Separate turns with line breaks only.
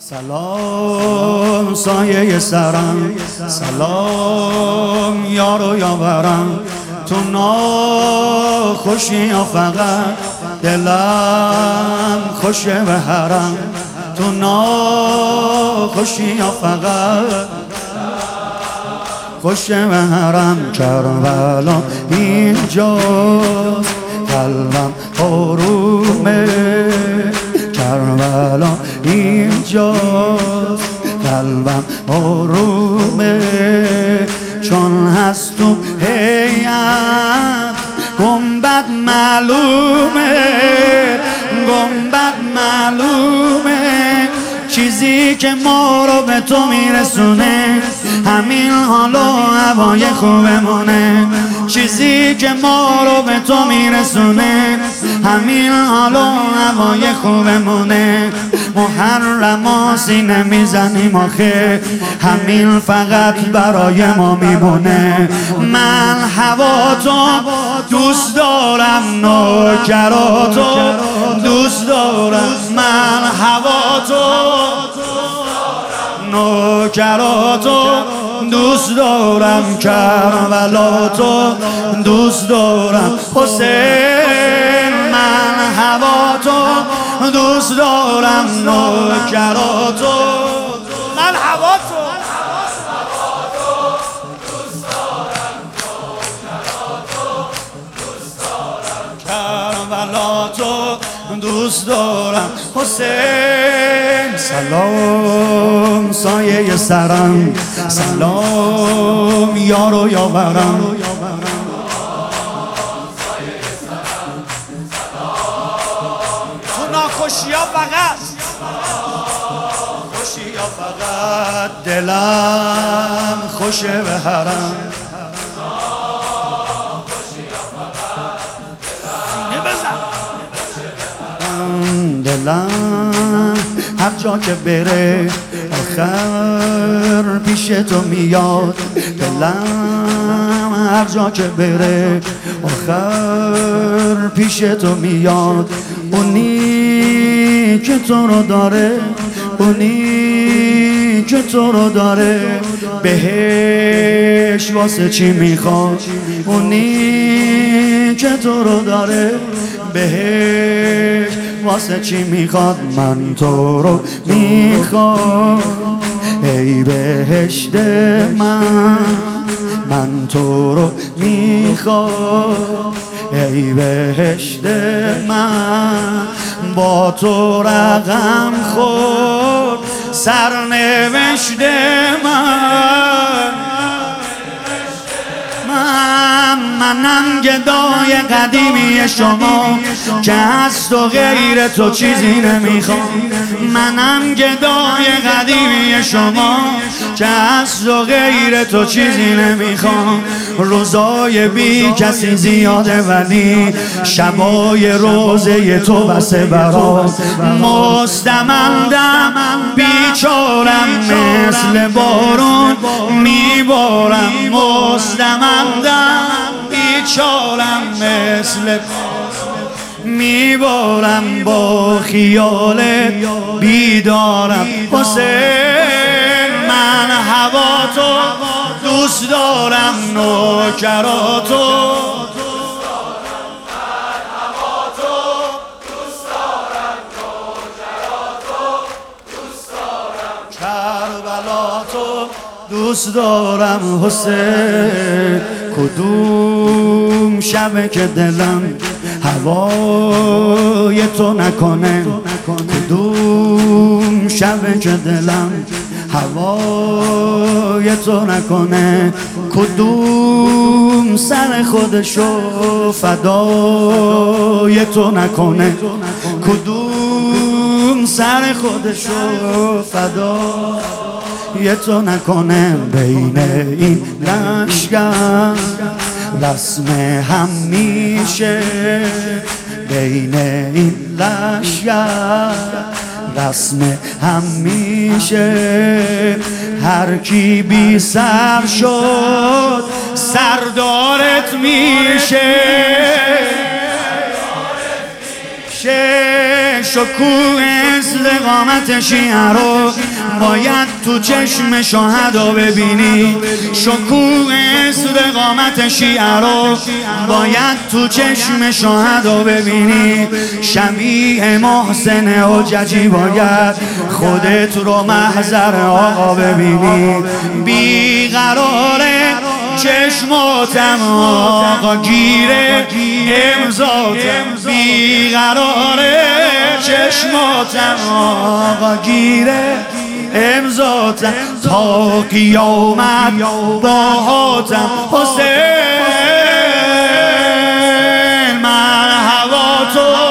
سلام سایه سرم، سلام یار و یاورم. تو ناخوشی یا فقط دلم خوشه به حرم. تو ناخوشی یا فقط خوشه به حرم. کربلا اینجاست قلبم آرومه، کربلا اینجاست قلبم آرومه. چون هست تو هیئت گنبد معلومه، گنبد معلومه. چیزی که ما رو به تو میرسونه همین حال و هوای خوبمونه. چیزی که ما رو به تو میرسونه همین حال و هوای خوبمونه. محرم سینه میزنیم آخه همین فقط برای ما میمونه. من هواتو دوست دارم، نوکراتو دوست دارم. من هواتو نوکراتو دوست دارم، کربلاتو دوست دارم. حسین من هواتو دوست دارم، نوکراتو من هواتو دوست دارم، نوکراتو دوست دارم، کربلاتو دوست دارم. حسین سلام سایه سرم، سلام یار و یاورم. تو ناخوشی ها فقط خوشی ها فقط دلم خوشه به حرم. دلم هر جا که بره آخر پیش تو میاد. دلم هر جا که بره آخر پیش تو میاد. اونی که تو رو داره، اونی که تو رو داره بهش واسه چی میخواد؟ اونی که تو رو داره بهش واسه چی میخواد؟ من تو رو میخوام ای بهشت من تو رو میخوام ای بهشت من. با تو رقم خورد سرنوشت منم گدای قدیمی شما که از تو غیر تو چیزی نمیخوام. منم گدای قدیمی شما که از تو غیر تو چیزی نمیخوام. روزای بی کسی زیاده ولی شبای روزه تو بسه برام. مستمندم بیچارم مثل بارون میبارم. مستمندم بیچارم مثل میبارم با خیال بیدارم. حسین من هواتو دوست دارم، نوکراتو کربلاتو دوست دارم. حسین کدوم شبه که دلم هوای تو نکنه، کدوم شبه که دلم هوای تو نکنه، کدوم سر خودشو فدای تو نکنه، کدوم سر خودشو فدای تو نکنه. بین این لشگر رسم هم میشه، بین این لشگر رسم هم میشه. هر کی بی سر شد سردارت میشه. شکوه استقامت شیعه رو باید تو چشم شهدا ببینی. شکوه استقامت شیعه رو باید تو چشم شهدا ببینی. شبیه محسن حججی باید خودت رو محضر آقا ببینی. بیقراره چشماتم آقا گیره امضاتم. بیقراره چشماتم آقا گیره امضاتم. تا قیامت باهاتم حسین. من هوا تو